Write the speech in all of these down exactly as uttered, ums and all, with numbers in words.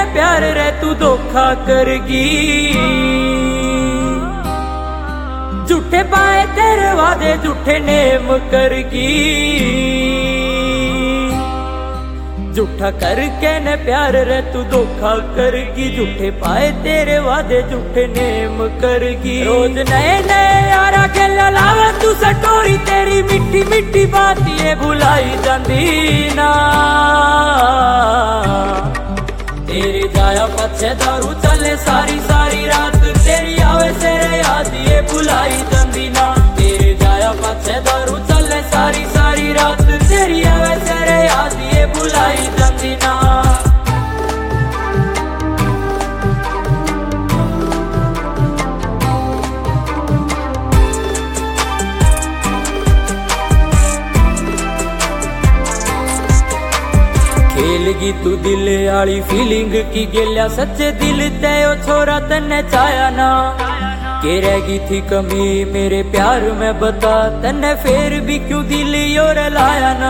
कहने प्यार रे तू धोखा करगी। झूठे पाए तेरे वादे झूठे नेम करगी। झूठा करके ने प्यार रे तू धोखा करगी। झूठे पाए तेरे वादे झूठे नेम करगी। रोज नए नए यारा के लावा तू सटोरी तेरी मिठी मिठी बात ये भुलाई जांदी ना। तेरी जाया पछे दारू चले सारी सारी रात तेरी आवे तेरे याद ये भुलाई जांदी ना। तेरी जाया पछे दारू चले सारी सारी रात तेरी आवे तेरे याद ये भुलाई जांदी ना। खेलगी तू दिल आली फीलिंग की गेल्या सच्चे दिल ते ओ छोरा तन्ने चाया ना। के रहेगी थी कमी मेरे प्यार में बता तन्ने फिर भी क्यों दिल योर लाया ना।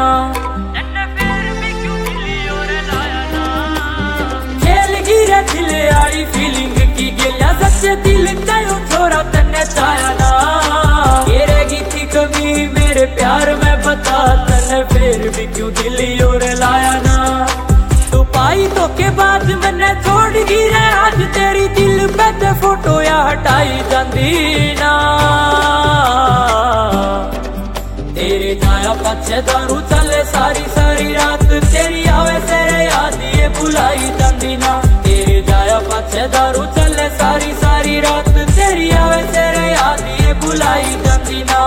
खेलगी रे दिल आली फीलिंग की गेल्या सच्चे दिल ते ओ छोरा तन्ने चाया ना। के रहेगी थी कमी मेरे प्यार में बता तन्ने फिर भी क्यों दिल योर लाया ना। तू पाई तो के बाद मैंने छोड़ गी रे आज तेरी दिल पे ते फोटो या हटाई जांदी ना। तेरे जाया पछे दारू चले सारी सारी रात तेरी आवे तेरे याद ये भुलाई जांदी ना। तेरे जाया पछे दारू चले सारी सारी रात तेरी आवे तेरे याद ये भुलाई जांदी ना।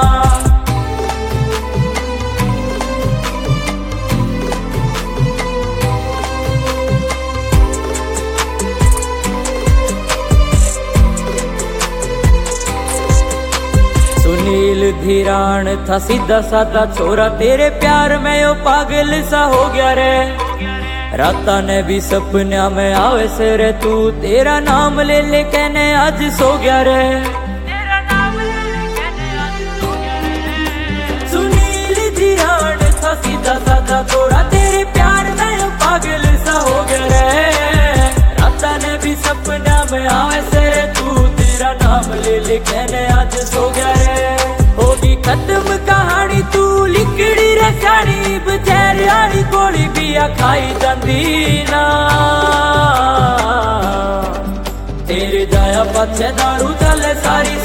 सुनील धीरान था सीधा साधा छोरा तेरे प्यार में यो पागल सा हो गया रे। राता ने भी सपना में आवे से रे तू तेरा नाम ले ले कहने आज सो गया रे। सुनील धीरान था सीधा साधा छोरा तेरे प्यार में यो पागल सा हो गया रे। राता ने भी सपना में आवे से रे तू तेरा नाम ले ले कहने आज सो गया रे। होगी खत्म कहानी तू लिखड़ी रे साड़ी बचैर आली गोली भी खाई जांदी ना। तेरे जाया पछे दारू चले सारी